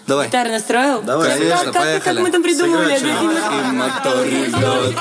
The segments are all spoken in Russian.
Давай. Гитару настроил? Давай, конечно, как мы там придумали? И мотор ревет.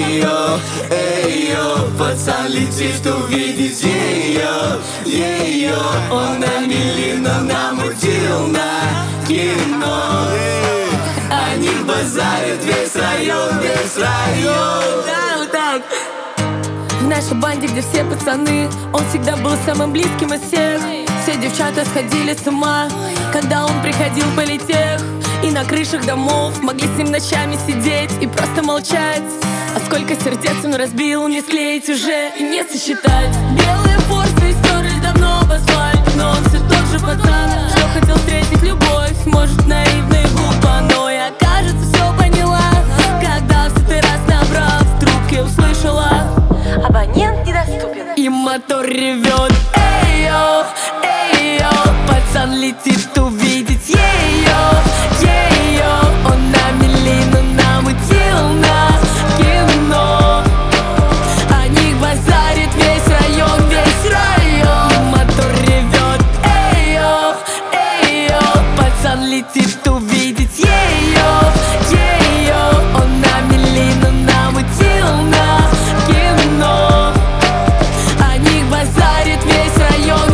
Эй-йо, пацан летит увидеть ее. Он на миллион намутил на кино. Они базарят весь район. Да, вот так. В нашей банде, где все пацаны, он всегда был самым близким из всех. Все девчата сходили с ума, когда он приходил в политех. И на крышах домов могли с ним ночами сидеть и просто молчать. А сколько сердец он разбил, не склеить уже и не сосчитать. Белые форсы стерлись давно об асфальт, но он все тот же пацан, что хотел встретить любовь. Может, наивно и глупо, но я, кажется, все поняла, когда в сотый раз, набрав в трубке, услышала: абонент недоступен. И мотор ревет. Эй-йо, пацан летит увидеть ее. Он на миллион намутил на кино. О них базарит весь район. И мотор ревет. Эй-йо, пацан летит увидеть ее. Он на миллион намутил на кино. О них базарит весь район.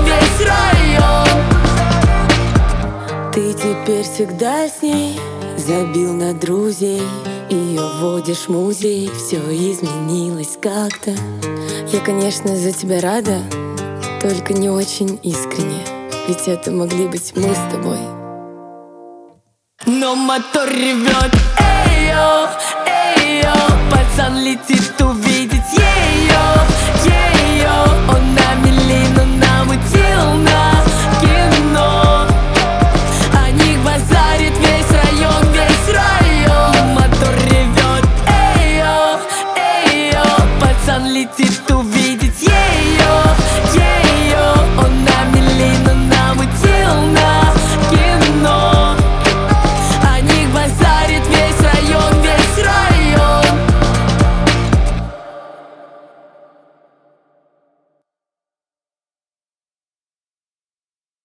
Ты теперь всегда с ней, забил на друзей, ее водишь в музей. Все изменилось как-то. Я, конечно, за тебя рада, только не очень искренне, ведь это могли быть мы с тобой. Но мотор ревет. Эй-йо, пацан летит увидеть ее. Он на миллион намутил на кино. О них базарит весь район. И мотор ревет. Эй-йо, пацан летит увидеть ее.